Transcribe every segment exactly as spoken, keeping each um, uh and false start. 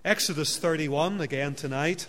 Exodus thirty-one again tonight.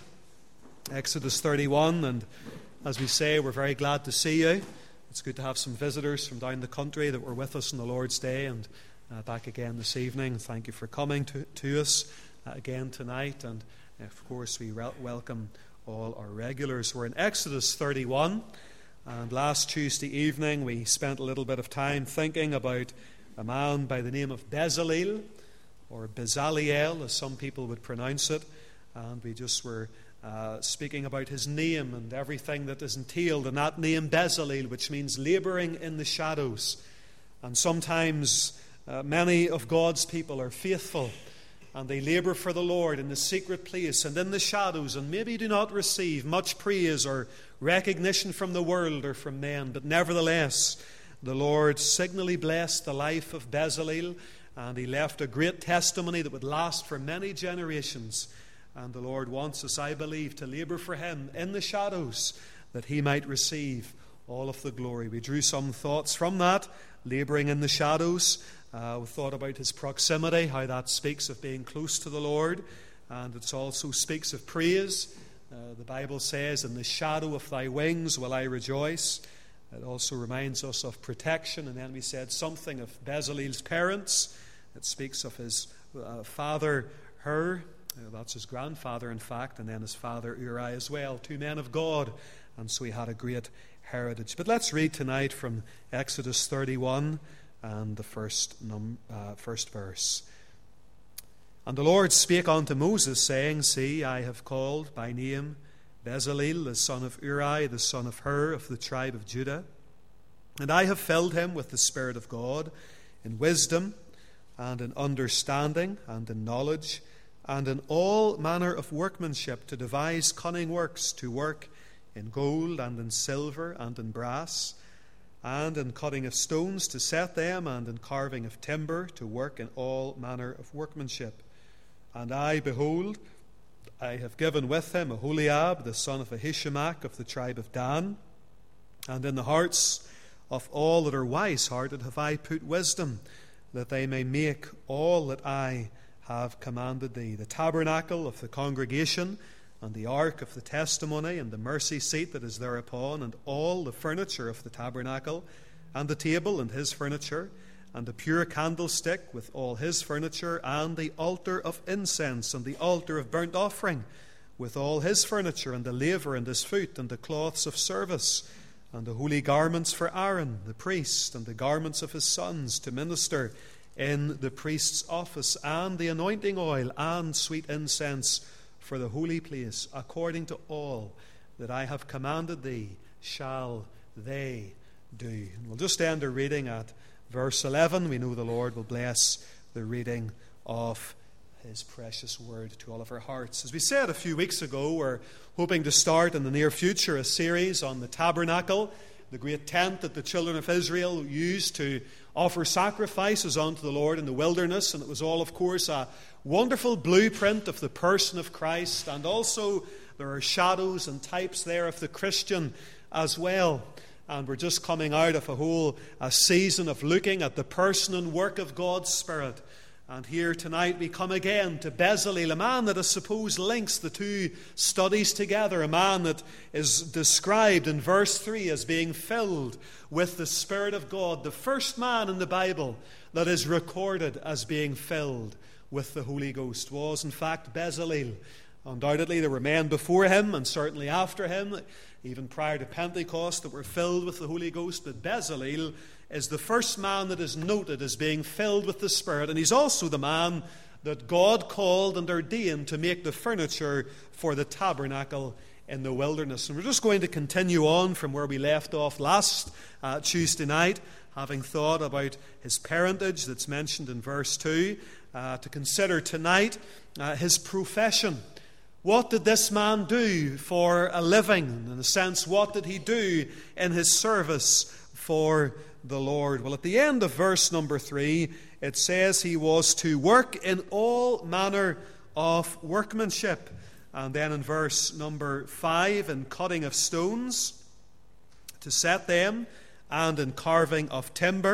Exodus thirty-one, and as we say, we're very glad to see you. It's good to have some visitors from down the country that were with us on the Lord's Day and uh, back again this evening. Thank you for coming to, to us uh, again tonight, and of course we re- welcome all our regulars. We're in Exodus thirty-one, and last Tuesday evening we spent a little bit of time thinking about a man by the name of Bezalel, or Bezaliel, as some people would pronounce it, and we just were uh, speaking about his name and everything that is entailed in that name, Bezalel, which means labouring in the shadows. And sometimes uh, many of God's people are faithful, and they labour for the Lord in the secret place and in the shadows, and maybe do not receive much praise or recognition from the world or from men, but nevertheless, the Lord signally blessed the life of Bezalel, and he left a great testimony that would last for many generations. And the Lord wants us, I believe, to labour for him in the shadows, that he might receive all of the glory. We drew some thoughts from that, labouring in the shadows. Uh, we thought about his proximity, how that speaks of being close to the Lord, and it also speaks of praise. Uh, the Bible says, "In the shadow of thy wings will I rejoice." It also reminds us of protection. And then we said something of Bezalel's parents. It speaks of his uh, father, Hur. Uh, that's his grandfather, in fact, and then his father, Uri, as well. Two men of God. And so he had a great heritage. But let's read tonight from Exodus thirty-one and the first, num- uh, first verse. "And the Lord spake unto Moses, saying, See, I have called by name Bezalel, the son of Uri, the son of Hur, of the tribe of Judah. And I have filled him with the Spirit of God, in wisdom, and in understanding, and in knowledge, and in all manner of workmanship, to devise cunning works, to work in gold, and in silver, and in brass, and in cutting of stones, to set them, and in carving of timber, to work in all manner of workmanship. And I, behold, I have given with him Aholiab, the son of Ahishamach, of the tribe of Dan. And in the hearts of all that are wise-hearted have I put wisdom, that they may make all that I have commanded thee: the tabernacle of the congregation, and the ark of the testimony, and the mercy seat that is thereupon, and all the furniture of the tabernacle, and the table and his furniture, and the pure candlestick with all his furniture, and the altar of incense, and the altar of burnt offering with all his furniture, and the laver and his foot, and the cloths of service, and the holy garments for Aaron the priest, and the garments of his sons to minister in the priest's office, and the anointing oil and sweet incense for the holy place, according to all that I have commanded thee shall they do." And we'll just end our reading at verse eleven. We know the Lord will bless the reading of his precious word to all of our hearts. As we said a few weeks ago, we're hoping to start in the near future a series on the tabernacle, the great tent that the children of Israel used to offer sacrifices unto the Lord in the wilderness. And it was all, of course, a wonderful blueprint of the person of Christ. And also there are shadows and types there of the Christian as well. And we're just coming out of a whole a season of looking at the person and work of God's Spirit. And here tonight we come again to Bezalel, a man that I suppose links the two studies together, a man that is described in verse three as being filled with the Spirit of God, the first man in the Bible that is recorded as being filled with the Holy Ghost was in fact Bezalel. Undoubtedly there were men before him and certainly after him, even prior to Pentecost, that were filled with the Holy Ghost, but Bezalel is the first man that is noted as being filled with the Spirit, and he's also the man that God called and ordained to make the furniture for the tabernacle in the wilderness. And we're just going to continue on from where we left off last uh, Tuesday night, having thought about his parentage that's mentioned in verse two, uh, to consider tonight uh, his profession. What did this man do for a living? In a sense, what did he do in his service for the Lord? Well, at the end of verse number three, it says he was to work in all manner of workmanship. And then in verse number five, in cutting of stones, to set them, and in carving of timber,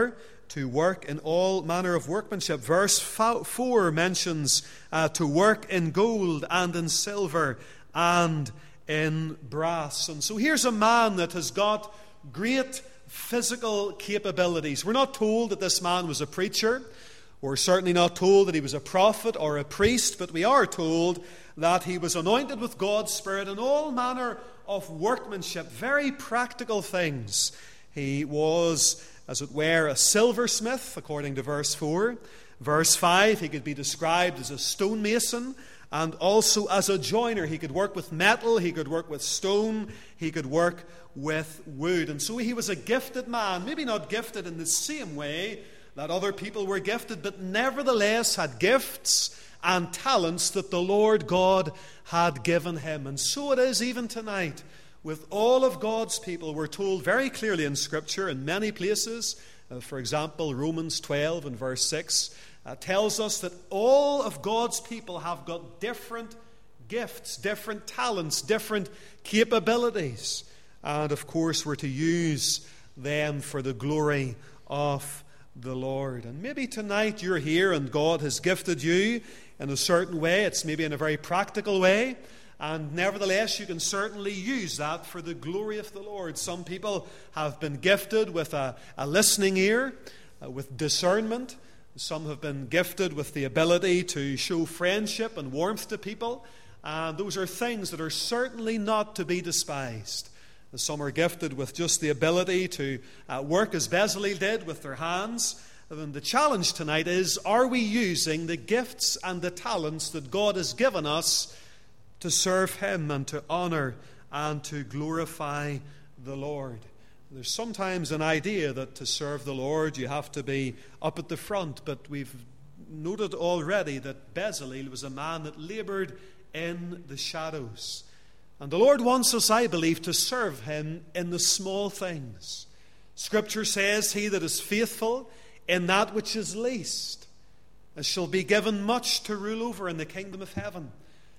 to work in all manner of workmanship. Verse four mentions uh, to work in gold and in silver and in brass. And so here's a man that has got great physical capabilities. We're not told that this man was a preacher. We're certainly not told that he was a prophet or a priest, but we are told that he was anointed with God's Spirit in all manner of workmanship, very practical things. He was, as it were, a silversmith, according to verse four. Verse five, he could be described as a stonemason and also as a joiner. He could work with metal, he could work with stone, he could work with wood. And so he was a gifted man, maybe not gifted in the same way that other people were gifted, but nevertheless had gifts and talents that the Lord God had given him. And so it is even tonight with all of God's people. We're told very clearly in Scripture in many places, uh, for example, Romans twelve and verse six, uh, tells us that all of God's people have got different gifts, different talents, different capabilities. And of course, we're to use them for the glory of the Lord. And maybe tonight you're here and God has gifted you in a certain way. It's maybe in a very practical way. And nevertheless, you can certainly use that for the glory of the Lord. Some people have been gifted with a, a listening ear, uh, with discernment. Some have been gifted with the ability to show friendship and warmth to people. And those are things that are certainly not to be despised. Some are gifted with just the ability to uh, work as Bezalel did with their hands. And the challenge tonight is, are we using the gifts and the talents that God has given us to serve Him and to honor and to glorify the Lord? There's sometimes an idea that to serve the Lord you have to be up at the front, but we've noted already that Bezalel was a man that labored in the shadows. And the Lord wants us, I believe, to serve Him in the small things. Scripture says, he that is faithful in that which is least shall be given much to rule over in the kingdom of heaven.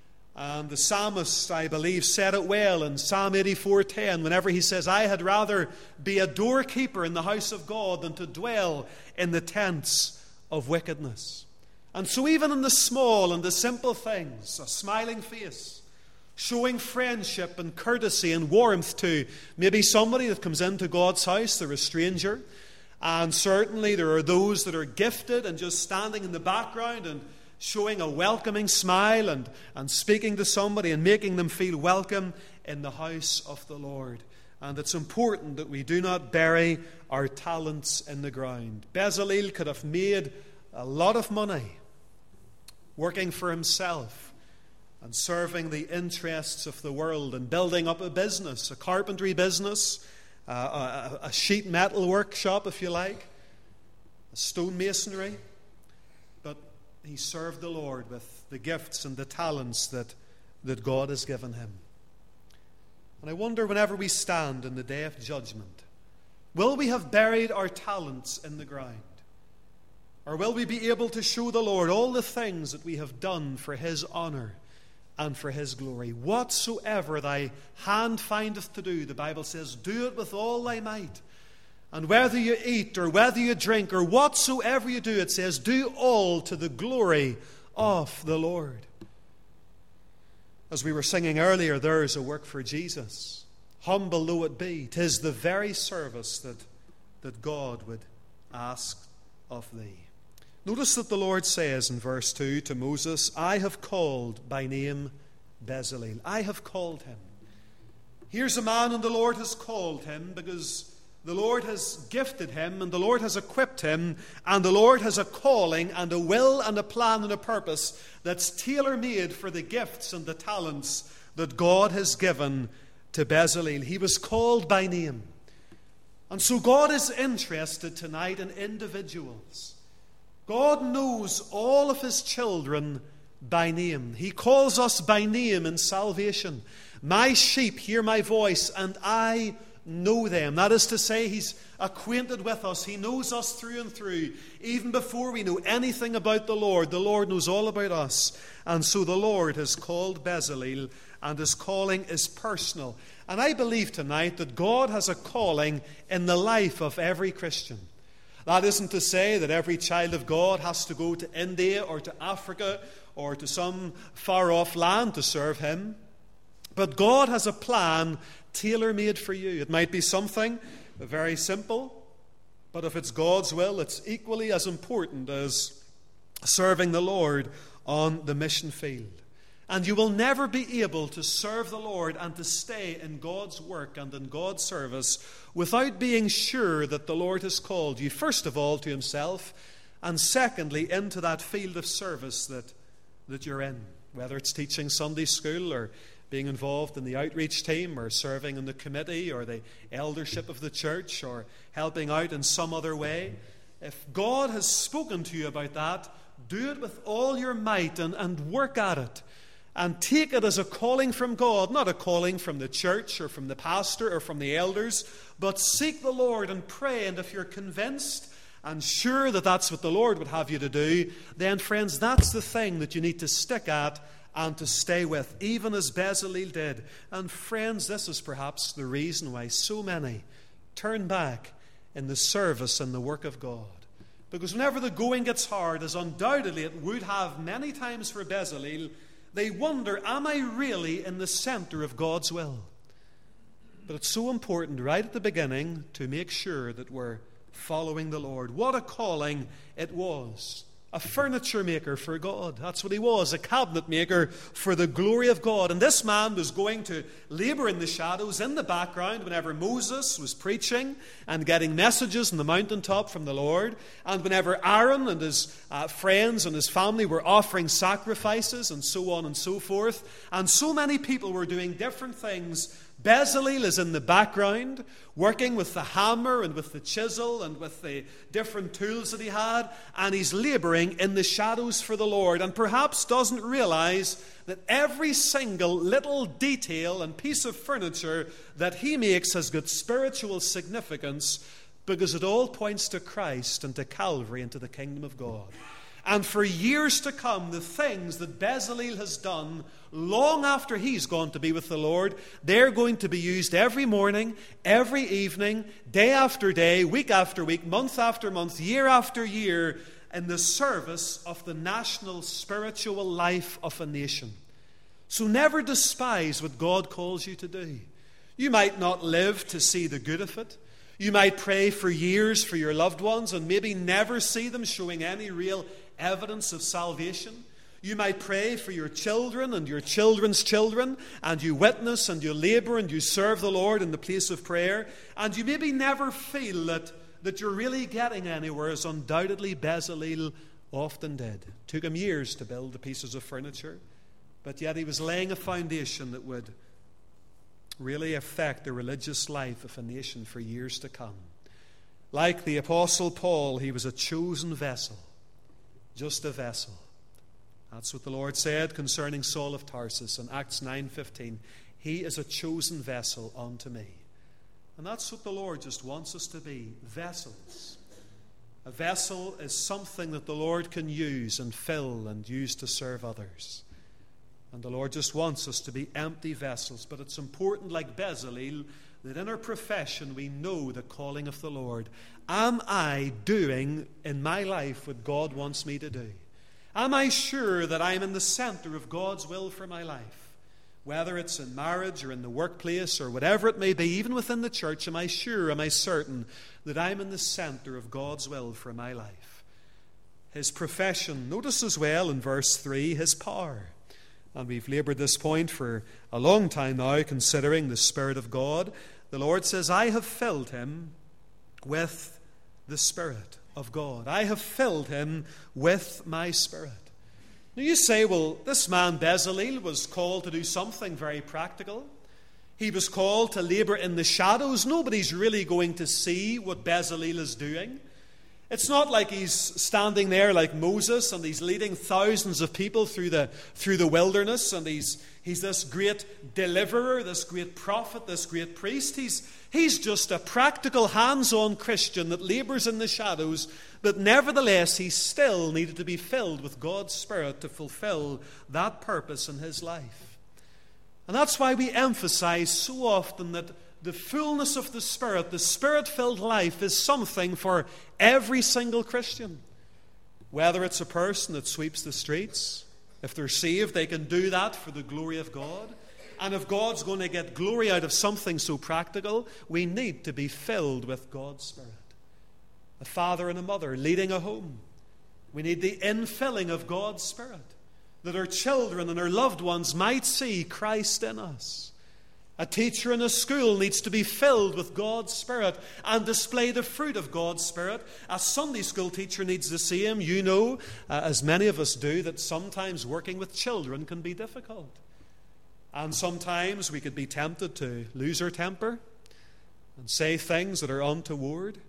And the psalmist, I believe, said it well in Psalm eighty-four ten, whenever he says, I had rather be a doorkeeper in the house of God than to dwell in the tents of wickedness. And so even in the small and the simple things, a smiling face, showing friendship and courtesy and warmth to maybe somebody that comes into God's house, they're a stranger. And certainly there are those that are gifted and just standing in the background and showing a welcoming smile and, and speaking to somebody and making them feel welcome in the house of the Lord. And it's important that we do not bury our talents in the ground. Bezalel could have made a lot of money working for himself and serving the interests of the world and building up a business, a carpentry business, uh, a, a sheet metal workshop, if you like, a stonemasonry. But he served the Lord with the gifts and the talents that, that God has given him. And I wonder, whenever we stand in the day of judgment, will we have buried our talents in the ground? Or will we be able to show the Lord all the things that we have done for His honor and for His glory? Whatsoever thy hand findeth to do, the Bible says, do it with all thy might. And whether you eat or whether you drink or whatsoever you do, it says, do all to the glory of the Lord. As we were singing earlier, there is a work for Jesus. Humble though it be, 'tis the very service that, that God would ask of thee. Notice that the Lord says in verse two to Moses, I have called by name Bezalel. I have called him. Here's a man, and the Lord has called him because the Lord has gifted him and the Lord has equipped him, and the Lord has a calling and a will and a plan and a purpose that's tailor-made for the gifts and the talents that God has given to Bezalel. He was called by name. And so God is interested tonight in individuals. God knows all of His children by name. He calls us by name in salvation. My sheep hear my voice, and I know them. That is to say, He's acquainted with us. He knows us through and through. Even before we know anything about the Lord, the Lord knows all about us. And so the Lord has called Bezalel, and His calling is personal. And I believe tonight that God has a calling in the life of every Christian. That isn't to say that every child of God has to go to India or to Africa or to some far-off land to serve Him. But God has a plan tailor-made for you. It might be something very simple, but if it's God's will, it's equally as important as serving the Lord on the mission field. And you will never be able to serve the Lord and to stay in God's work and in God's service without being sure that the Lord has called you, first of all, to Himself, and secondly, into that field of service that, that you're in, whether it's teaching Sunday school or being involved in the outreach team or serving in the committee or the eldership of the church or helping out in some other way. If God has spoken to you about that, do it with all your might and, and work at it. And take it as a calling from God, not a calling from the church or from the pastor or from the elders, but seek the Lord and pray. And if you're convinced and sure that that's what the Lord would have you to do, then, friends, that's the thing that you need to stick at and to stay with, even as Bezalel did. And, friends, this is perhaps the reason why so many turn back in the service and the work of God. Because whenever the going gets hard, as undoubtedly it would have many times for Bezalel, they wonder, am I really in the center of God's will? But it's so important right at the beginning to make sure that we're following the Lord. What a calling it was. A furniture maker for God. That's what he was, a cabinet maker for the glory of God. And this man was going to labor in the shadows, in the background, whenever Moses was preaching and getting messages on the mountaintop from the Lord. And whenever Aaron and his uh, friends and his family were offering sacrifices and so on and so forth. And so many people were doing different things. Bezalel is in the background, working with the hammer and with the chisel and with the different tools that he had, and he's laboring in the shadows for the Lord, and perhaps doesn't realize that every single little detail and piece of furniture that he makes has got spiritual significance, because it all points to Christ and to Calvary and to the kingdom of God. And for years to come, the things that Bezalel has done, long after he's gone to be with the Lord, they're going to be used every morning, every evening, day after day, week after week, month after month, year after year, in the service of the national spiritual life of a nation. So never despise what God calls you to do. You might not live to see the good of it. You might pray for years for your loved ones and maybe never see them showing any real evidence of salvation. You might pray for your children and your children's children, and you witness and you labor and you serve the Lord in the place of prayer, and you maybe never feel that, that you're really getting anywhere, as undoubtedly Bezalel often did. It took him years to build the pieces of furniture, but yet he was laying a foundation that would really affect the religious life of a nation for years to come. Like the Apostle Paul, he was a chosen vessel. Just a vessel. That's what the Lord said concerning Saul of Tarsus in Acts nine fifteen. He is a chosen vessel unto me. And that's what the Lord just wants us to be, vessels. A vessel is something that the Lord can use and fill and use to serve others. And the Lord just wants us to be empty vessels. But it's important, like Bezalel, that in our profession we know the calling of the Lord. Am I doing in my life what God wants me to do? Am I sure that I'm in the center of God's will for my life? Whether it's in marriage or in the workplace or whatever it may be, even within the church, am I sure, am I certain that I'm in the center of God's will for my life? His profession, notice as well in verse three, his power. And we've labored this point for a long time now, considering the Spirit of God. The Lord says, I have filled him with the Spirit of God. I have filled him with my Spirit. Now you say, well, this man Bezalel was called to do something very practical. He was called to labor in the shadows. Nobody's really going to see what Bezalel is doing. It's not like he's standing there like Moses and he's leading thousands of people through the, through the wilderness, and he's, he's this great deliverer, this great prophet, this great priest. He's, he's just a practical, hands-on Christian that labors in the shadows, but nevertheless he still needed to be filled with God's Spirit to fulfill that purpose in his life. And that's why we emphasize so often that the fullness of the Spirit, the Spirit-filled life, is something for every single Christian. Whether it's a person that sweeps the streets, if they're saved, they can do that for the glory of God. And if God's going to get glory out of something so practical, we need to be filled with God's Spirit. A father and a mother leading a home. We need the infilling of God's Spirit, that our children and our loved ones might see Christ in us. A teacher in a school needs to be filled with God's Spirit and display the fruit of God's Spirit. A Sunday school teacher needs the same. You know, uh, as many of us do, that sometimes working with children can be difficult. And sometimes we could be tempted to lose our temper and say things that are untoward.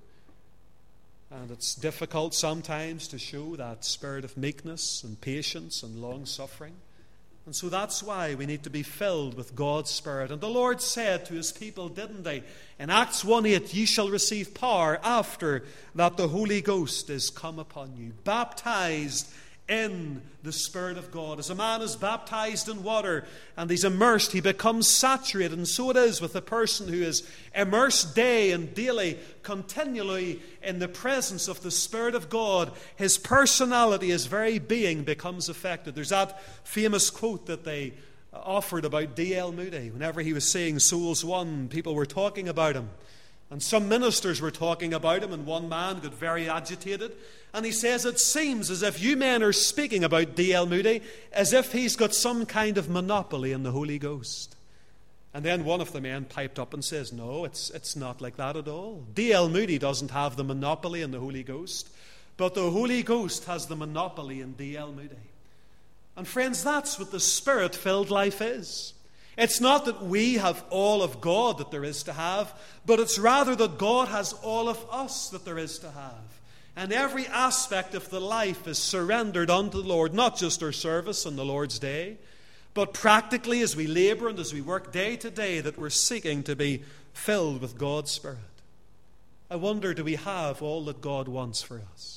And it's difficult sometimes to show that spirit of meekness and patience and long-suffering. And so that's why we need to be filled with God's Spirit. And the Lord said to His people, didn't they? In Acts one eight, ye shall receive power after that the Holy Ghost is come upon you. Baptized in the Spirit of God. As a man is baptized in water and he's immersed, he becomes saturated. And so it is with a person who is immersed day and daily, continually in the presence of the Spirit of God. His personality, his very being becomes affected. There's that famous quote that they offered about D L Moody. Whenever he was saying Souls Won, people were talking about him. And some ministers were talking about him, and one man got very agitated. And he says, it seems as if you men are speaking about D L Moody as if he's got some kind of monopoly in the Holy Ghost. And then one of the men piped up and says, no, it's, it's not like that at all. D L Moody doesn't have the monopoly in the Holy Ghost, but the Holy Ghost has the monopoly in D L Moody. And friends, that's what the Spirit-filled life is. It's not that we have all of God that there is to have, but it's rather that God has all of us that there is to have. And every aspect of the life is surrendered unto the Lord, not just our service on the Lord's day, but practically as we labor and as we work day to day, that we're seeking to be filled with God's Spirit. I wonder, do we have all that God wants for us?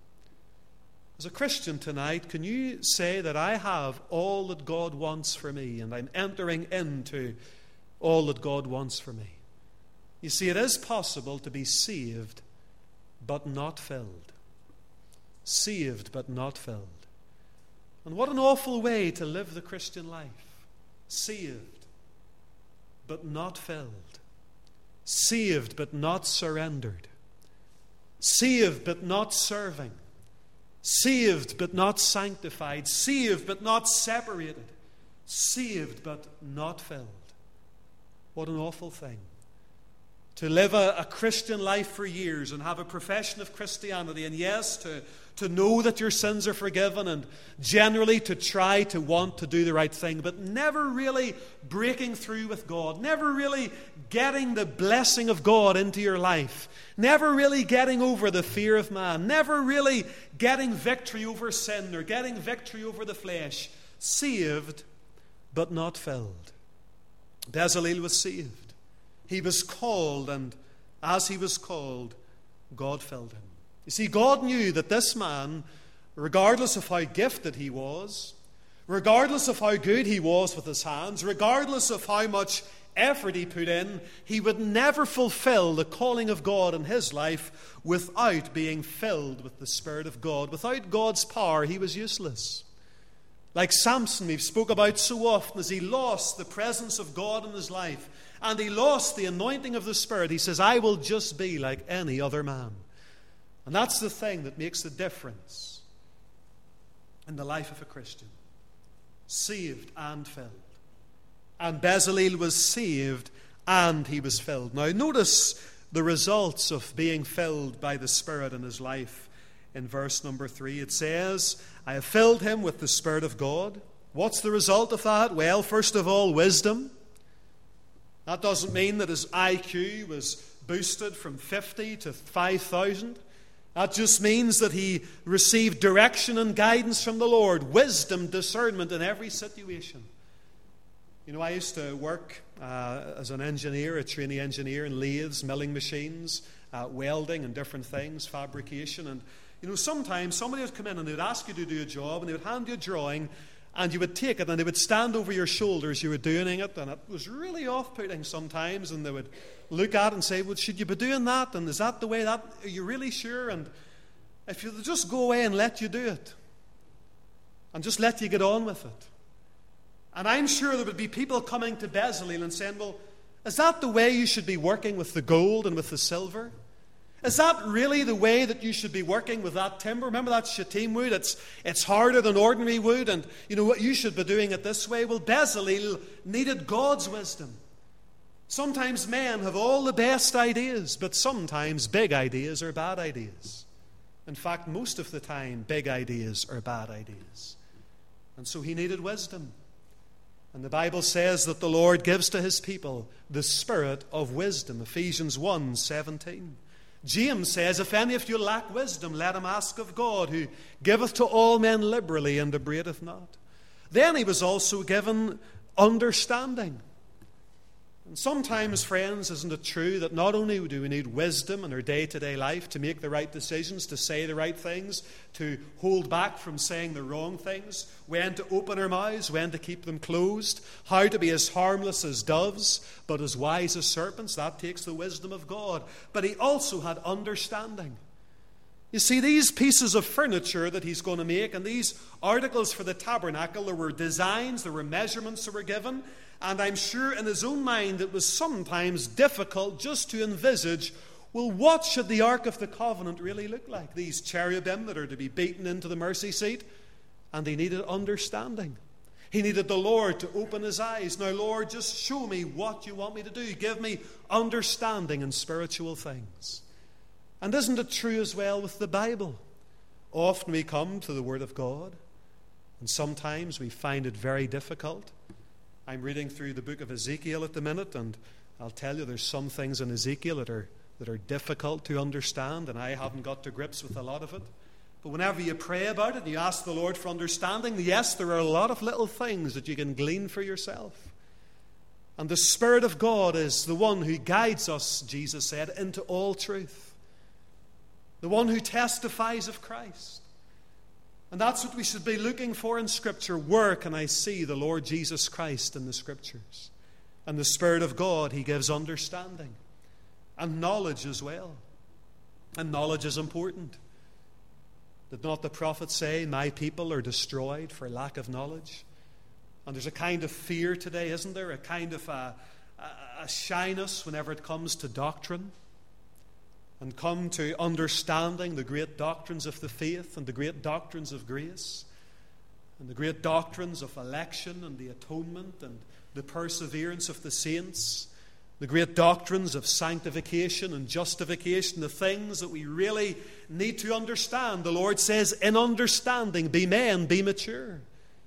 As a Christian tonight, can you say that I have all that God wants for me, and I'm entering into all that God wants for me? You see, it is possible to be saved but not filled. Saved but not filled. And what an awful way to live the Christian life. Saved but not filled. Saved but not surrendered. Saved but not serving. Saved but not sanctified. Saved but not separated. Saved but not filled. What an awful thing. To live a, a Christian life for years and have a profession of Christianity, and yes, to, to know that your sins are forgiven, and generally to try to want to do the right thing, but never really breaking through with God, never really getting the blessing of God into your life, never really getting over the fear of man, never really getting victory over sin or getting victory over the flesh. Saved but not filled. Bezalel was saved. He was called, and as he was called, God filled him. You see, God knew that this man, regardless of how gifted he was, regardless of how good he was with his hands, regardless of how much effort he put in, he would never fulfill the calling of God in his life without being filled with the Spirit of God. Without God's power, he was useless. Like Samson, we've spoke about so often, as he lost the presence of God in his life, and he lost the anointing of the Spirit, he says, I will just be like any other man. And that's the thing that makes the difference in the life of a Christian. Saved and filled. And Bezalel was saved and he was filled. Now notice the results of being filled by the Spirit in his life. In verse number three, it says, I have filled him with the Spirit of God. What's the result of that? Well, first of all, wisdom. That doesn't mean that his I Q was boosted from fifty to five thousand. That just means that he received direction and guidance from the Lord, wisdom, discernment in every situation. You know, I used to work uh, as an engineer, a trainee engineer in lathes, milling machines, uh, welding and different things, fabrication. And, you know, sometimes somebody would come in and they would ask you to do a job and they would hand you a drawing, and you would take it and they would stand over your shoulders, you were doing it, and it was really off-putting sometimes, and they would look at it and say, well, should you be doing that, and is that the way that, are you really sure? And if you just go away and let you do it, and just let you get on with it. And I'm sure there would be people coming to Bezalel and saying, well, is that the way you should be working with the gold and with the silver? Is that really the way that you should be working with that timber? Remember that shittim wood? It's, it's harder than ordinary wood, and you know what? You should be doing it this way. Well, Bezalel needed God's wisdom. Sometimes men have all the best ideas, but sometimes big ideas are bad ideas. In fact, most of the time, big ideas are bad ideas. And so he needed wisdom. And the Bible says that the Lord gives to his people the spirit of wisdom. Ephesians one seventeen. James says, if any of you lack wisdom, let him ask of God, who giveth to all men liberally and upbraideth not. Then he was also given understanding. And sometimes, friends, isn't it true that not only do we need wisdom in our day-to-day life to make the right decisions, to say the right things, to hold back from saying the wrong things, when to open our mouths, when to keep them closed, how to be as harmless as doves, but as wise as serpents. That takes the wisdom of God. But he also had understanding. You see, these pieces of furniture that he's going to make, and these articles for the tabernacle, there were designs, there were measurements that were given. And I'm sure in his own mind it was sometimes difficult just to envisage, well, what should the Ark of the Covenant really look like? These cherubim that are to be beaten into the mercy seat. And he needed understanding. He needed the Lord to open his eyes. Now, Lord, just show me what you want me to do. Give me understanding in spiritual things. And isn't it true as well with the Bible? Often we come to the Word of God, and sometimes we find it very difficult. I'm reading through the book of Ezekiel at the minute, and I'll tell you there's some things in Ezekiel that are, that are difficult to understand, and I haven't got to grips with a lot of it. But whenever you pray about it and you ask the Lord for understanding, yes, there are a lot of little things that you can glean for yourself. And the Spirit of God is the one who guides us, Jesus said, into all truth. The one who testifies of Christ. And that's what we should be looking for in Scripture. Where can I see the Lord Jesus Christ in the Scriptures? And the Spirit of God, he gives understanding and knowledge as well. And knowledge is important. Did not the prophet say, my people are destroyed for lack of knowledge? And there's a kind of fear today, isn't there? A kind of a, a, a shyness whenever it comes to doctrine. And come to understanding the great doctrines of the faith and the great doctrines of grace and the great doctrines of election and the atonement and the perseverance of the saints, the great doctrines of sanctification and justification, the things that we really need to understand. The Lord says, in understanding, be men, be mature.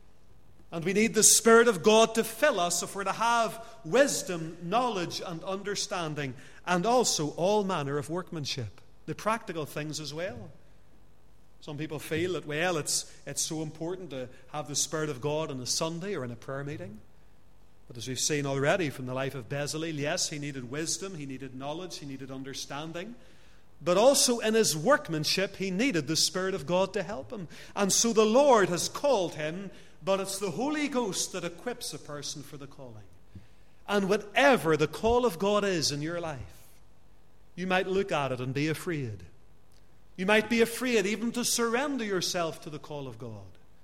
And we need the Spirit of God to fill us if we're to have wisdom, knowledge, and understanding, and also all manner of workmanship, the practical things as well. Some people feel that, well, it's, it's so important to have the Spirit of God on a Sunday or in a prayer meeting. But as we've seen already from the life of Bezalel, yes, he needed wisdom, he needed knowledge, he needed understanding. But also in his workmanship, he needed the Spirit of God to help him. And so the Lord has called him, but it's the Holy Ghost that equips a person for the calling. And whatever the call of God is in your life, you might look at it and be afraid. You might be afraid even to surrender yourself to the call of God.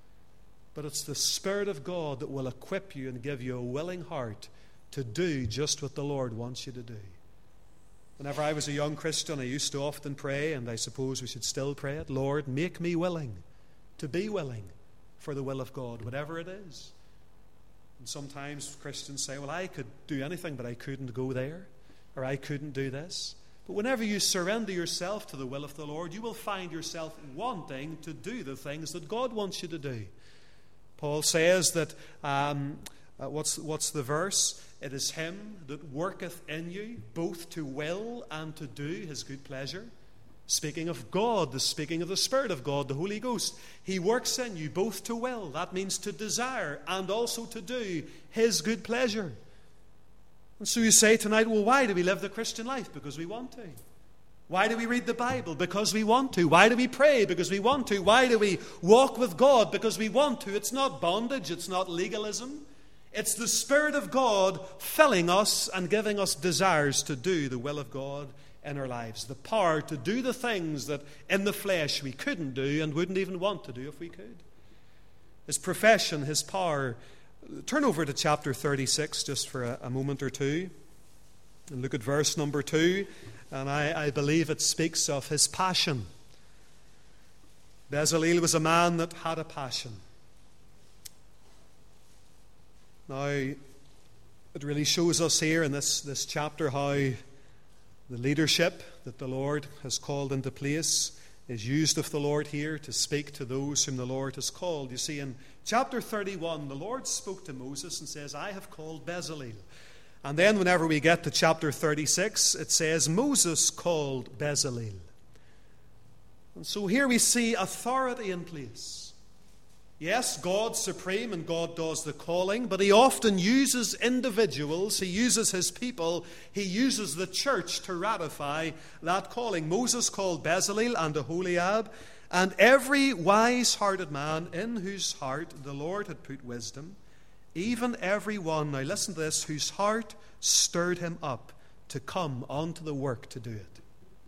But it's the Spirit of God that will equip you and give you a willing heart to do just what the Lord wants you to do. Whenever I was a young Christian, I used to often pray, and I suppose we should still pray it, Lord, make me willing to be willing for the will of God, whatever it is. And sometimes Christians say, well, I could do anything, but I couldn't go there, or I couldn't do this. But whenever you surrender yourself to the will of the Lord, you will find yourself wanting to do the things that God wants you to do. Paul says that, um, uh, what's, what's the verse? It is him that worketh in you, both to will and to do his good pleasure. Speaking of God, the speaking of the Spirit of God, the Holy Ghost. He works in you both to will, that means to desire, and also to do his good pleasure. And so you say tonight, well, why do we live the Christian life? Because we want to. Why do we read the Bible? Because we want to. Why do we pray? Because we want to. Why do we walk with God? Because we want to. It's not bondage. It's not legalism. It's the Spirit of God filling us and giving us desires to do the will of God in our lives. The power to do the things that in the flesh we couldn't do and wouldn't even want to do if we could. His profession, his power. Turn over to chapter thirty-six just for a, a moment or two. And look at verse number two. And I, I believe it speaks of his passion. Bezaleel was a man that had a passion. Now, it really shows us here in this, this chapter how the leadership that the Lord has called into place is used of the Lord here to speak to those whom the Lord has called. You see, in chapter thirty-one, the Lord spoke to Moses and says, I have called Bezaleel. And then whenever we get to chapter thirty-six, it says, Moses called Bezaleel. And so here we see authority in place. Yes, God's supreme and God does the calling, but he often uses individuals, he uses his people, he uses the church to ratify that calling. Moses called Bezaleel and Aholiab, and every wise-hearted man in whose heart the Lord had put wisdom, even every one, now listen to this, whose heart stirred him up to come onto the work to do it.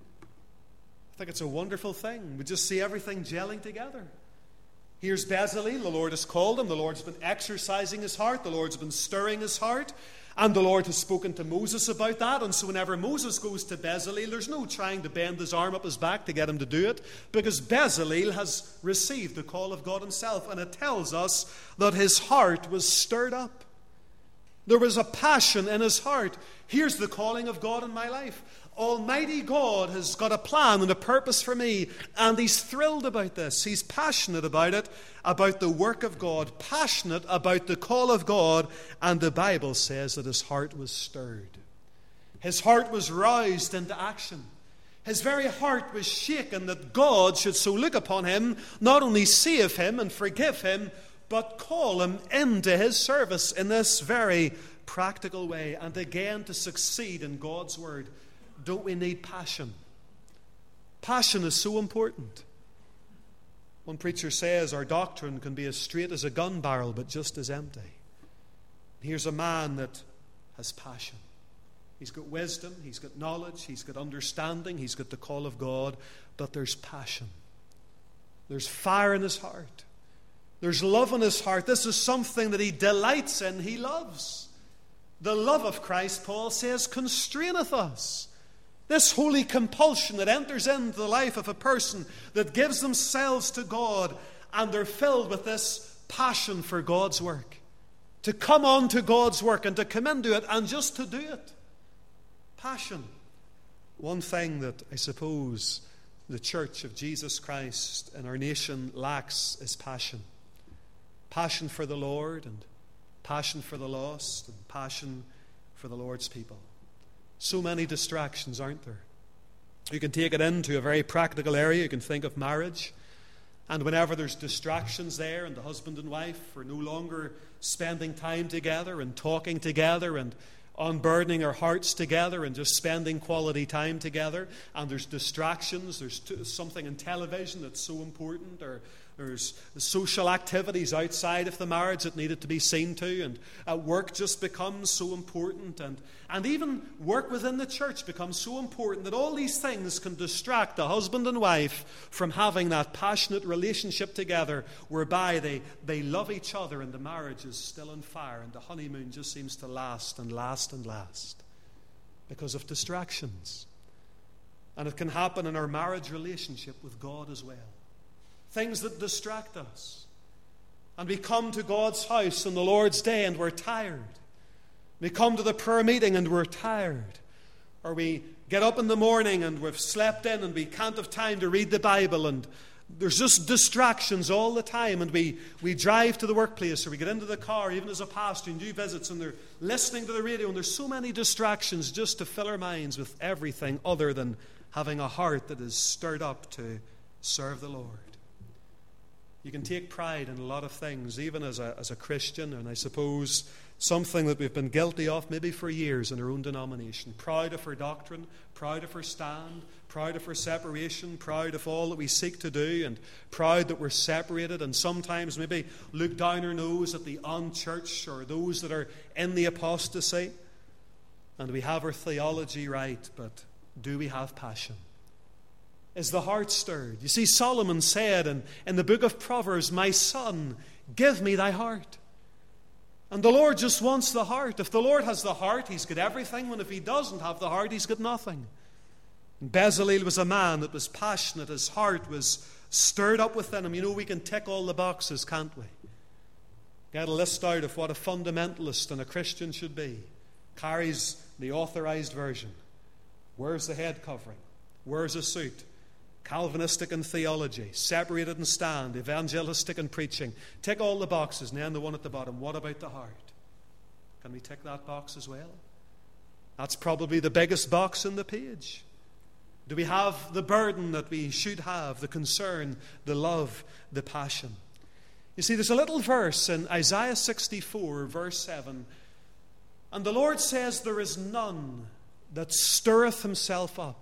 I think it's a wonderful thing. We just see everything gelling together. Here's Bezaleel. The Lord has called him. The Lord's been exercising his heart. The Lord's been stirring his heart. And the Lord has spoken to Moses about that. And so whenever Moses goes to Bezaleel, there's no trying to bend his arm up his back to get him to do it, because Bezaleel has received the call of God himself. And it tells us that his heart was stirred up. There was a passion in his heart. Here's the calling of God in my life. Almighty God has got a plan and a purpose for me, and he's thrilled about this. He's passionate about it, about the work of God, passionate about the call of God, and the Bible says that his heart was stirred. His heart was roused into action. His very heart was shaken that God should so look upon him, not only save him and forgive him, but call him into his service in this very practical way. And again, to succeed in God's word, don't we need passion? Passion is so important. One preacher says our doctrine can be as straight as a gun barrel, but just as empty. Here's a man that has passion. He's got wisdom, he's got knowledge, he's got understanding, he's got the call of God, but there's passion. There's fire in his heart. There's love in his heart. This is something that he delights in, he loves. The love of Christ, Paul says, constraineth us. This holy compulsion that enters into the life of a person that gives themselves to God, and they're filled with this passion for God's work. To come on to God's work and to come into it and just to do it. Passion. One thing that I suppose the Church of Jesus Christ in our nation lacks is passion. Passion for the Lord, and passion for the lost, and passion for the Lord's people. So many distractions, aren't there? You can take it into a very practical area. You can think of marriage. And whenever there's distractions there, and the husband and wife are no longer spending time together and talking together and unburdening our hearts together and just spending quality time together, and there's distractions, there's t- something in television that's so important, or there's social activities outside of the marriage that needed to be seen to, and uh, work just becomes so important, and, and even work within the church becomes so important that all these things can distract the husband and wife from having that passionate relationship together whereby they, they love each other, and the marriage is still on fire, and the honeymoon just seems to last and last and last because of distractions. And it can happen in our marriage relationship with God as well. Things that distract us. And we come to God's house on the Lord's day and we're tired. We come to the prayer meeting and we're tired. Or we get up in the morning and we've slept in and we can't have time to read the Bible, and there's just distractions all the time, and we, we drive to the workplace, or we get into the car, even as a pastor, and do visits, and they're listening to the radio, and there's so many distractions just to fill our minds with everything other than having a heart that is stirred up to serve the Lord. You can take pride in a lot of things, even as a, as a Christian, and I suppose something that we've been guilty of maybe for years in our own denomination. Proud of our doctrine, proud of our stand, proud of our separation, proud of all that we seek to do, and proud that we're separated, and sometimes maybe look down our nose at the unchurched or those that are in the apostasy. And we have our theology right, but do we have passion? Is the heart stirred? You see, Solomon said in, in the book of Proverbs, "My son, give me thy heart." And the Lord just wants the heart. If the Lord has the heart, he's got everything. And if he doesn't have the heart, he's got nothing. And Bezalel was a man that was passionate. His heart was stirred up within him. You know, we can tick all the boxes, can't we? Get a list out of what a fundamentalist and a Christian should be. Carries the authorized version. Wears the head covering. Wears a suit. Calvinistic in theology, separated in stand, evangelistic in preaching. Tick all the boxes, and then the one at the bottom, what about the heart? Can we tick that box as well? That's probably the biggest box in the page. Do we have the burden that we should have, the concern, the love, the passion? You see, there's a little verse in Isaiah sixty-four, verse seven, and the Lord says, "There is none that stirreth himself up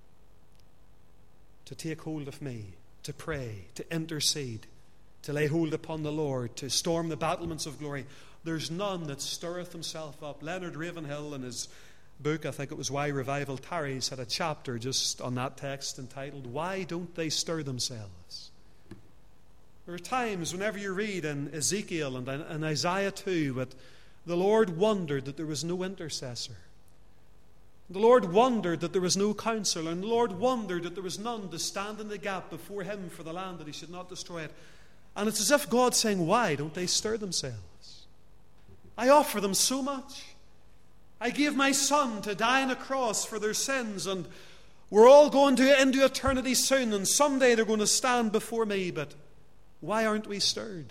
to take hold of me, to pray, to intercede, to lay hold upon the Lord, to storm the battlements of glory. There's none that stirreth himself up." Leonard Ravenhill, in his book, I think it was Why Revival Tarries, had a chapter just on that text entitled, "Why Don't They Stir Themselves?" There are times whenever you read in Ezekiel and in Isaiah two that the Lord wondered that there was no intercessor. The Lord wondered that there was no counselor, and the Lord wondered that there was none to stand in the gap before him for the land, that he should not destroy it. And it's as if God's saying, why don't they stir themselves? I offer them so much. I gave my son to die on a cross for their sins, and we're all going to into eternity soon, and someday they're going to stand before me, but why aren't we stirred?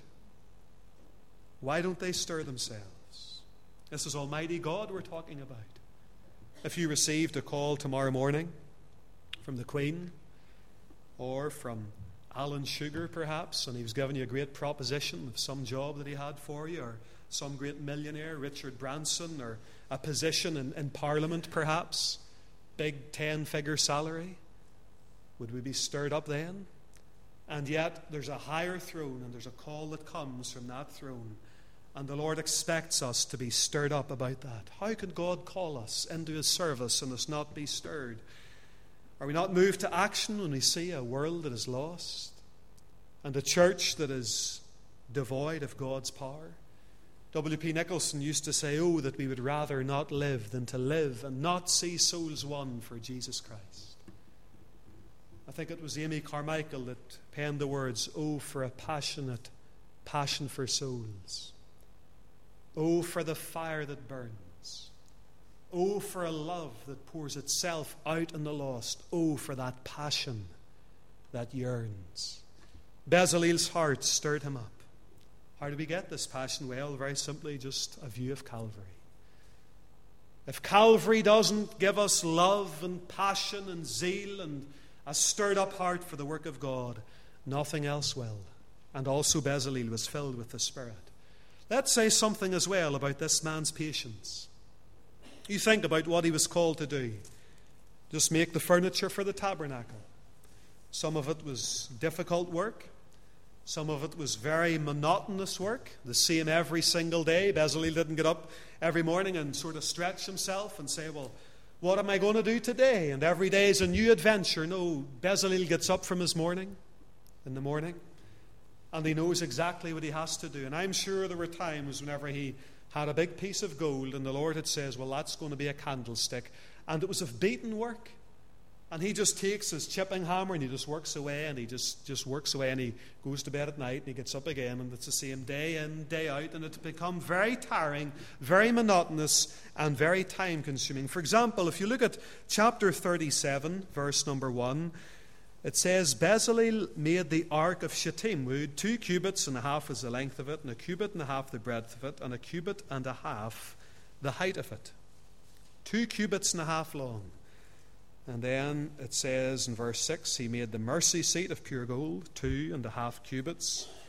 Why don't they stir themselves? This is Almighty God we're talking about. If you received a call tomorrow morning from the Queen or from Alan Sugar perhaps, and he was giving you a great proposition of some job that he had for you, or some great millionaire, Richard Branson, or a position in, in Parliament perhaps, big ten-figure salary, would we be stirred up then? And yet there's a higher throne, and there's a call that comes from that throne. And the Lord expects us to be stirred up about that. How can God call us into his service and us not be stirred? Are we not moved to action when we see a world that is lost and a church that is devoid of God's power? W P Nicholson used to say, oh, that we would rather not live than to live and not see souls won for Jesus Christ. I think it was Amy Carmichael that penned the words, oh, for a passionate passion for souls. Oh, for the fire that burns. Oh, for a love that pours itself out in the lost. Oh, for that passion that yearns. Bezalel's heart stirred him up. How do we get this passion? Well, very simply, just a view of Calvary. If Calvary doesn't give us love and passion and zeal and a stirred up heart for the work of God, nothing else will. And also Bezalel was filled with the Spirit. Let's say something as well about this man's patience. You think about what he was called to do. Just make the furniture for the tabernacle. Some of it was difficult work. Some of it was very monotonous work, the same every single day. Bezalel didn't get up every morning and sort of stretch himself and say, well, what am I going to do today? And every day is a new adventure. No, Bezalel gets up from his morning, in the morning, and he knows exactly what he has to do. And I'm sure there were times whenever he had a big piece of gold and the Lord had says, well, that's going to be a candlestick. And it was of beaten work. And he just takes his chipping hammer and he just works away and he just, just works away and he goes to bed at night and he gets up again, and it's the same day in, day out, and it's become very tiring, very monotonous, and very time consuming. For example, if you look at chapter thirty-seven, verse number one, it says, Bezalel made the ark of shittim wood. Two cubits and a half was the length of it, and a cubit and a half the breadth of it, and a cubit and a half the height of it. Two cubits and a half long. And then it says in verse six, he made the mercy seat of pure gold, two and a half cubits.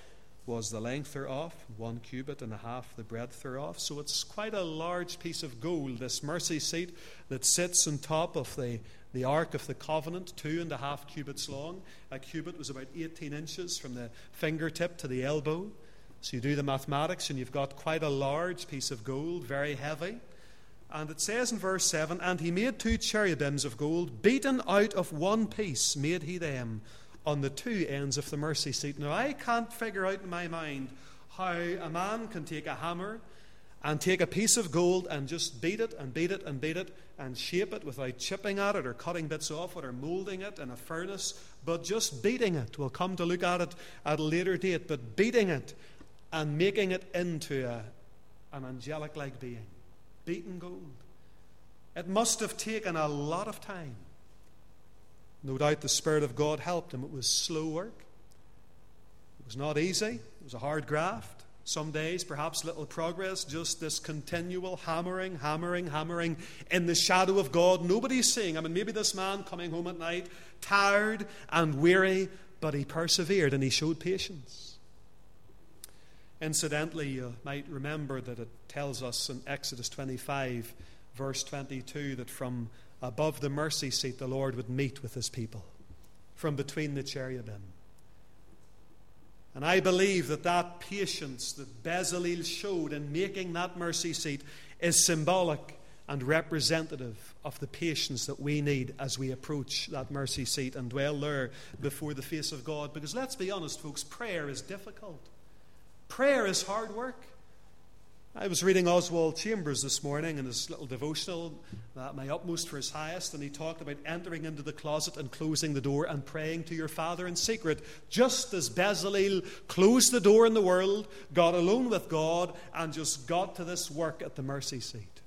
was the length thereof, one cubit and a half the breadth thereof. So it's quite a large piece of gold, this mercy seat that sits on top of the, the Ark of the Covenant, two and a half cubits long. A cubit was about eighteen inches from the fingertip to the elbow. So you do the mathematics and you've got quite a large piece of gold, very heavy. And it says in verse seven, and he made two cherubims of gold, beaten out of one piece made he them, on the two ends of the mercy seat. Now, I can't figure out in my mind how a man can take a hammer and take a piece of gold and just beat it and beat it and beat it and shape it without chipping at it or cutting bits off it or molding it in a furnace, but just beating it. We'll come to look at it at a later date, but beating it and making it into a, an angelic-like being. Beaten gold. It must have taken a lot of time. No doubt the Spirit of God helped him. It was slow work. It was not easy. It was a hard graft. Some days, perhaps little progress, just this continual hammering, hammering, hammering in the shadow of God. Nobody's seeing. I mean, maybe this man coming home at night, tired and weary, but he persevered and he showed patience. Incidentally, you might remember that it tells us in Exodus twenty-five, verse twenty-two, that from above the mercy seat the Lord would meet with his people from between the cherubim. And I believe that that patience that Bezalel showed in making that mercy seat is symbolic and representative of the patience that we need as we approach that mercy seat and dwell there before the face of God. Because let's be honest, folks, prayer is difficult. Prayer is hard work. I was reading Oswald Chambers this morning in his little devotional, uh, My Utmost for His Highest, and he talked about entering into the closet and closing the door and praying to your Father in secret, just as Bezalel closed the door in the world, got alone with God, and just got to this work at the mercy seat.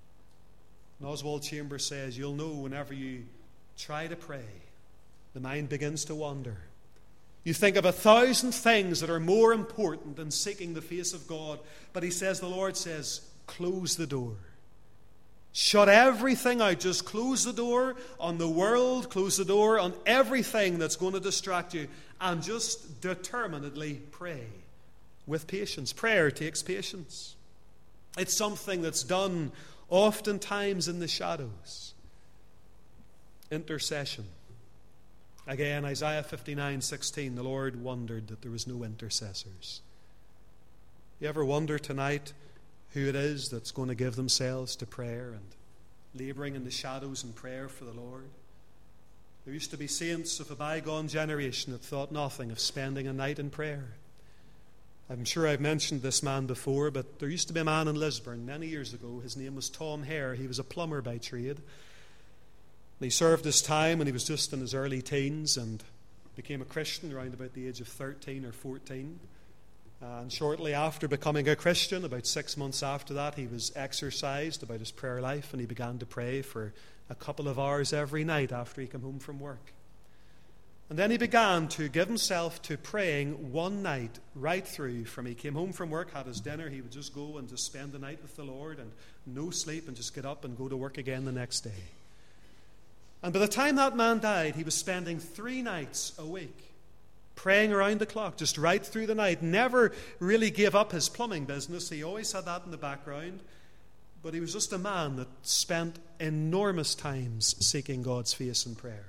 And Oswald Chambers says, you'll know whenever you try to pray, the mind begins to wander. You think of a thousand things that are more important than seeking the face of God. But he says, the Lord says, close the door. Shut everything out. Just close the door on the world, close the door on everything that's going to distract you, and just determinedly pray with patience. Prayer takes patience. It's something that's done oftentimes in the shadows. Intercession. Again, Isaiah fifty-nine sixteen, the Lord wondered that there was no intercessors. You ever wonder tonight who it is that's going to give themselves to prayer and laboring in the shadows in prayer for the Lord? There used to be saints of a bygone generation that thought nothing of spending a night in prayer. I'm sure I've mentioned this man before, but there used to be a man in Lisburn many years ago. His name was Tom Hare. He was a plumber by trade. He served his time when he was just in his early teens and became a Christian around about the age of thirteen or fourteen. And shortly after becoming a Christian, about six months after that, he was exercised about his prayer life, and he began to pray for a couple of hours every night after he came home from work. And then he began to give himself to praying one night right through. From he came home from work, had his dinner, he would just go and just spend the night with the Lord and no sleep and just get up and go to work again the next day. And by the time that man died, he was spending three nights a week praying around the clock, just right through the night. Never really gave up his plumbing business. He always had that in the background. But he was just a man that spent enormous times seeking God's face in prayer.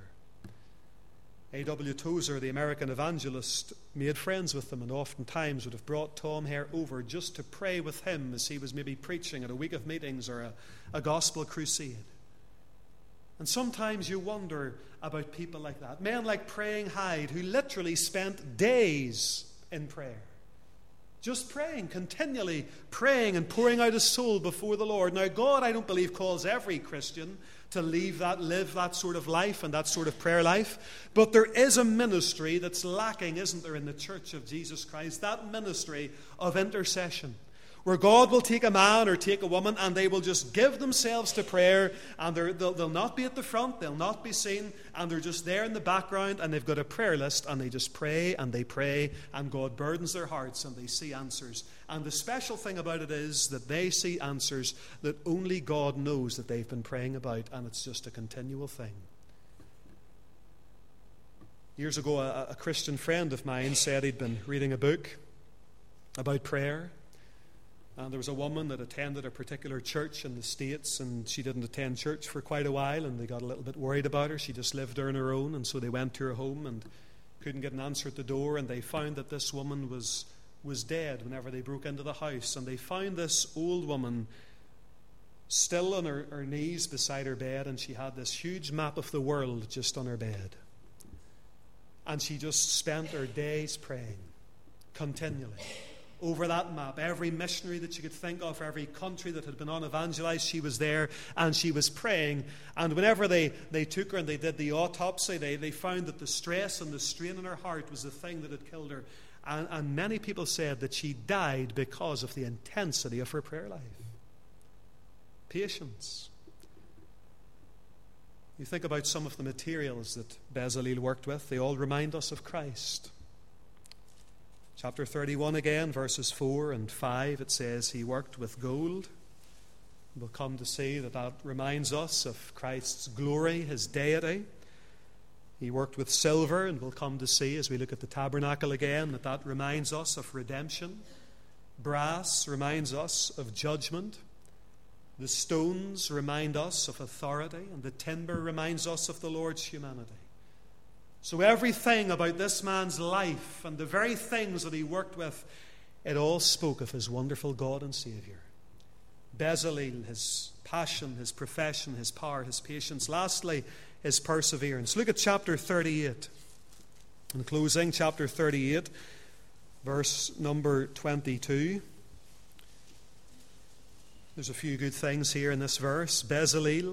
A W Tozer, the American evangelist, made friends with them and oftentimes would have brought Tom Hare over just to pray with him as he was maybe preaching at a week of meetings or a, a gospel crusade. And sometimes you wonder about people like that. Men like Praying Hyde, who literally spent days in prayer. Just praying, continually praying and pouring out his soul before the Lord. Now, God, I don't believe, calls every Christian to leave that, live that sort of life and that sort of prayer life. But there is a ministry that's lacking, isn't there, in the Church of Jesus Christ? That ministry of intercession, where God will take a man or take a woman and they will just give themselves to prayer, and they'll, they'll not be at the front, they'll not be seen, and they're just there in the background, and they've got a prayer list, and they just pray and they pray, and God burdens their hearts and they see answers. And the special thing about it is that they see answers that only God knows that they've been praying about, and it's just a continual thing. Years ago, a, a Christian friend of mine said he'd been reading a book, about prayer. And there was a woman that attended a particular church in the States, and she didn't attend church for quite a while, and they got a little bit worried about her. She just lived there on her own, and so they went to her home and couldn't get an answer at the door, and they found that this woman was, was dead whenever they broke into the house. And they found this old woman still on her, her knees beside her bed, and she had this huge map of the world just on her bed. And she just spent her days praying continually over that map. Every missionary that you could think of, every country that had been unevangelized, she was there and she was praying. And whenever they, they took her and they did the autopsy, they, they found that the stress and the strain in her heart was the thing that had killed her. And, and many people said that she died because of the intensity of her prayer life. Patience. You think about some of the materials that Bezalel worked with, they all remind us of Christ. Chapter thirty-one again, verses four and five, it says he worked with gold. We'll come to see that that reminds us of Christ's glory, his deity. He worked with silver, and we'll come to see as we look at the tabernacle again that that reminds us of redemption. Brass reminds us of judgment. The stones remind us of authority, and the timber reminds us of the Lord's humanity. So everything about this man's life and the very things that he worked with, it all spoke of his wonderful God and Savior. Bezalel, his passion, his profession, his power, his patience. Lastly, his perseverance. Look at chapter thirty-eight. In closing, chapter thirty-eight, verse number twenty-two. There's a few good things here in this verse. Bezalel,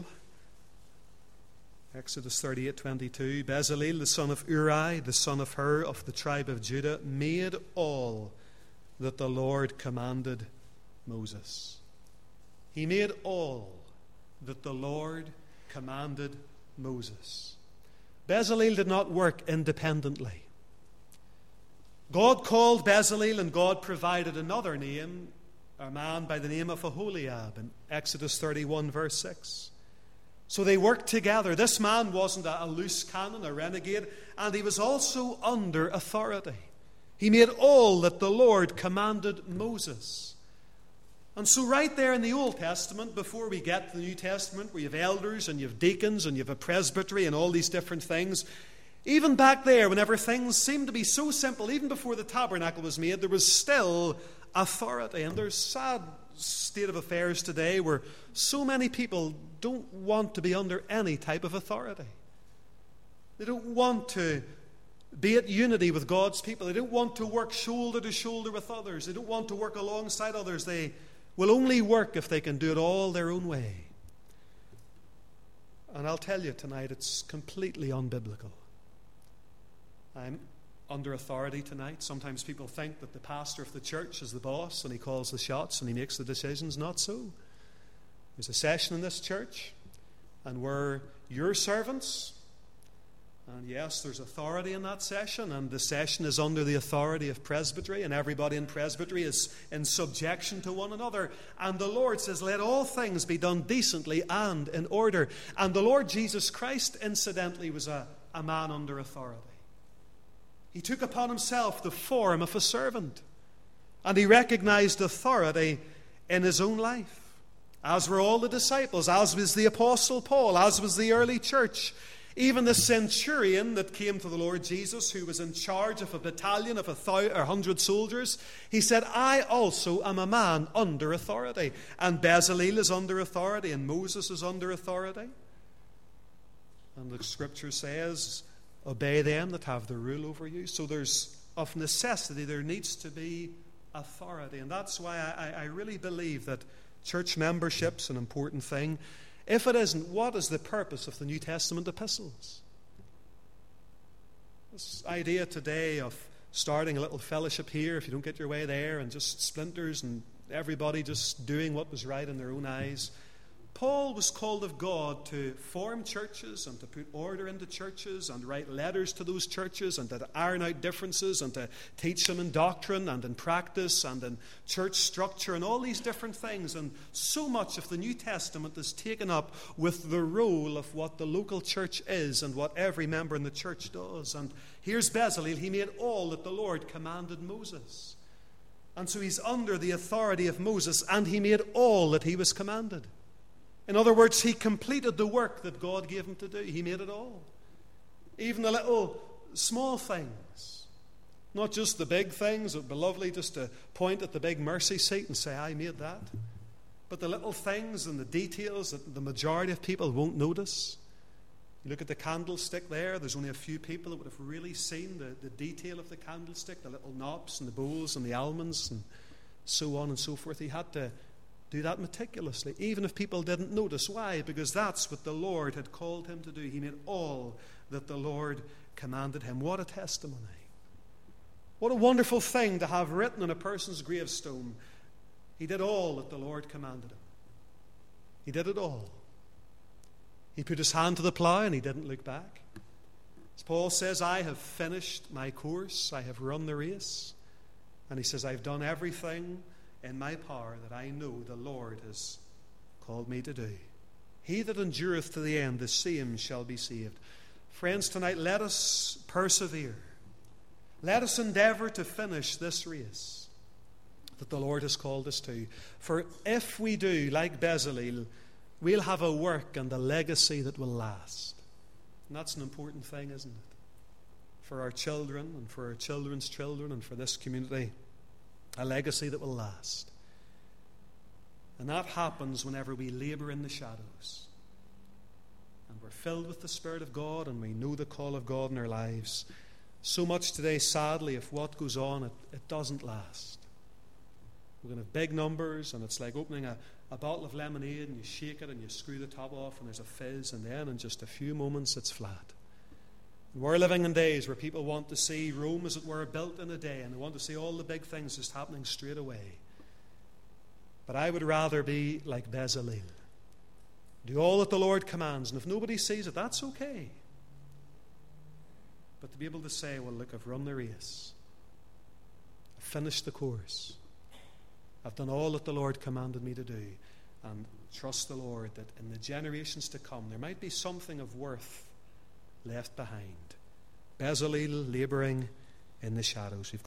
Exodus thirty-eight twenty-two. Bezalel, the son of Uri, the son of Hur, of the tribe of Judah, made all that the Lord commanded Moses. He made all that the Lord commanded Moses. Bezalel did not work independently. God called Bezalel, and God provided another name, a man by the name of Aholiab, in Exodus thirty-one, verse six. So they worked together. This man wasn't a, a loose cannon, a renegade, and he was also under authority. He made all that the Lord commanded Moses. And so right there in the Old Testament, before we get to the New Testament, where you have elders and you have deacons and you have a presbytery and all these different things, even back there, whenever things seemed to be so simple, even before the tabernacle was made, there was still authority. And there's sad state of affairs today where so many people don't want to be under any type of authority. They don't want to be at unity with God's people. They don't want to work shoulder to shoulder with others. They don't want to work alongside others. They will only work if they can do it all their own way. And I'll tell you tonight, it's completely unbiblical. I'm under authority tonight. Sometimes people think that the pastor of the church is the boss and he calls the shots and he makes the decisions. Not so. There's a session in this church, and we're your servants. And yes, there's authority in that session, and the session is under the authority of presbytery, and everybody in presbytery is in subjection to one another. And the Lord says, let all things be done decently and in order. And the Lord Jesus Christ, incidentally, was a, a man under authority. He took upon himself the form of a servant, and he recognized authority in his own life, as were all the disciples, as was the Apostle Paul, as was the early church. Even the centurion that came to the Lord Jesus, who was in charge of a battalion of a thousand or hundred soldiers, he said, I also am a man under authority. And Bezalel is under authority, and Moses is under authority. And the scripture says, obey them that have the rule over you. So there's, of necessity, there needs to be authority. And that's why I, I really believe that church membership's an important thing. If it isn't, what is the purpose of the New Testament epistles? This idea today of starting a little fellowship here, if you don't get your way there, and just splinters and everybody just doing what was right in their own eyes. Paul was called of God to form churches and to put order into churches and write letters to those churches and to iron out differences and to teach them in doctrine and in practice and in church structure and all these different things. And so much of the New Testament is taken up with the role of what the local church is and what every member in the church does. And here's Bezalel. He made all that the Lord commanded Moses. And so he's under the authority of Moses, and he made all that he was commanded. In other words, he completed the work that God gave him to do. He made it all. Even the little small things. Not just the big things. It would be lovely just to point at the big mercy seat and say, I made that. But the little things and the details that the majority of people won't notice. You look at the candlestick there, there's only a few people that would have really seen the, the detail of the candlestick, the little knobs and the bowls and the almonds and so on and so forth. He had to do that meticulously, even if people didn't notice. Why? Because that's what the Lord had called him to do. He made all that the Lord commanded him. What a testimony. What a wonderful thing to have written on a person's gravestone. He did all that the Lord commanded him. He did it all. He put his hand to the plow and he didn't look back. As Paul says, I have finished my course. I have run the race. And he says, I've done everything in my power that I know the Lord has called me to do. He that endureth to the end, the same shall be saved. Friends, tonight let us persevere. Let us endeavor to finish this race that the Lord has called us to. For if we do, like Bezalel, we'll have a work and a legacy that will last. And that's an important thing, isn't it? For our children and for our children's children and for this community. A legacy that will last. And that happens whenever we labor in the shadows. And we're filled with the Spirit of God and we know the call of God in our lives. So much today, sadly, if what goes on, it, it doesn't last. We're going to have big numbers, and it's like opening a, a bottle of lemonade, and you shake it, and you screw the top off, and there's a fizz, and then in just a few moments, it's flat. And we're living in days where people want to see Rome, as it were, built in a day, and they want to see all the big things just happening straight away. But I would rather be like Bezalel. Do all that the Lord commands, and if nobody sees it, that's okay. But to be able to say, well, look, I've run the race. I've finished the course. I've done all that the Lord commanded me to do. And trust the Lord that in the generations to come, there might be something of worth left behind. Bezalel laboring in the shadows. We've